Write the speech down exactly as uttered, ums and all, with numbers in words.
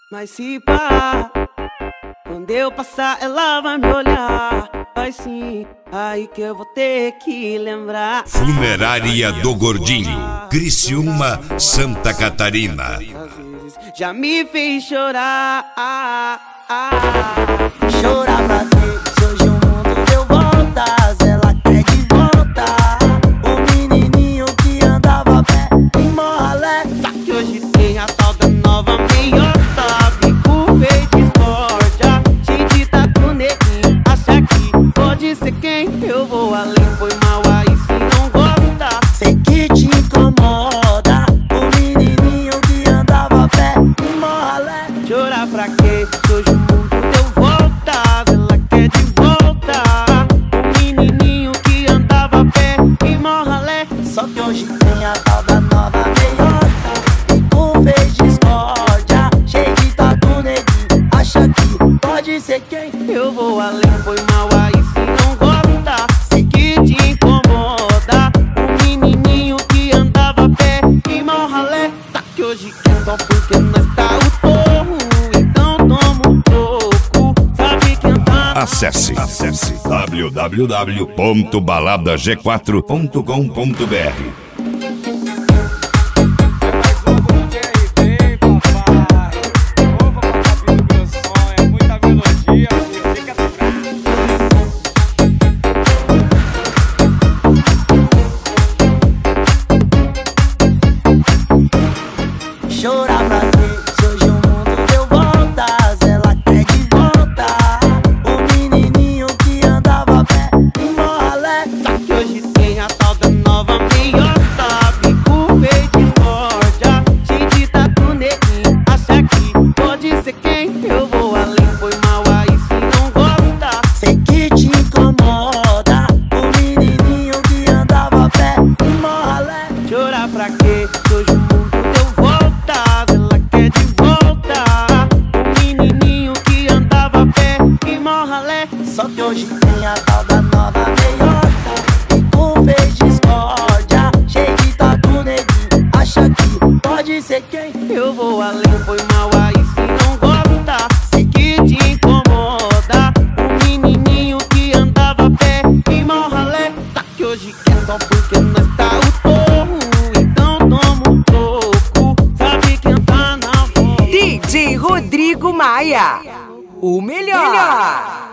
Mas se pá, quando eu passar ela vai me olhar. Vai sim, aí que eu vou ter que lembrar. Funerária do Gordinho, Criciúma, Santa Catarina. Às vezes já me fez chorar. ah, ah. Chorar pra quê? Se hoje o mundo deu voltas, ela quer de volta o menininho que andava a pé em Morralé. Só que hoje tem a tal da nova meiota, bico verde discórdia, cheio de tatu neguinho. Acha que pode ser quem? Eu vou além, foi mal aí se não gosta. Sei que te incomoda o menininho que andava a pé em Morralé. Chorar pra quê? Se hoje o mundo deu voltas, ela quer de volta o menininho que andava a pé em Morralé. Só que hoje tem a tal da nova meiota, bico fez discórdia, cheio de tatu neguinho. Acha que pode ser quem? Eu vou além, foi mal aí se não gosta. Sei que te incomoda o menininho que andava a pé em Morralé. Tá que hoje quer só porque nós tá o torro, então toma um pouco. Sabe quem tá no... Acesse, acesse w w w ponto balada g quatro ponto com ponto b r. Chorar pra quê? Se hoje o mundo deu voltas, ela quer de volta o menininho que andava a pé em Morralé. Só que hoje tem a tal da nova meiota, bico verde discórdia, cheio de tatu neguinho. Acha que pode ser quem? Eu vou além, foi mal aí se não gosta. Sei que te incomoda o menininho que andava a pé em Morralé. Chorar pra quê? Se hoje o mundo deu voltas, ela quer de volta o menininho que andava a pé em Morralé. Só que hoje tem a tal da nova meiota, bico fez discórdia, cheio de tatu neguinho. Acha que pode ser quem? Eu vou além, foi mal aí se não gosta. Sei que te incomoda o menininho que andava a pé em Morralé. Tá que hoje quer só porque nós tá o torro, então toma um troco. Sabe quem tá na volta? D J Rodrigo Maia, o melhor.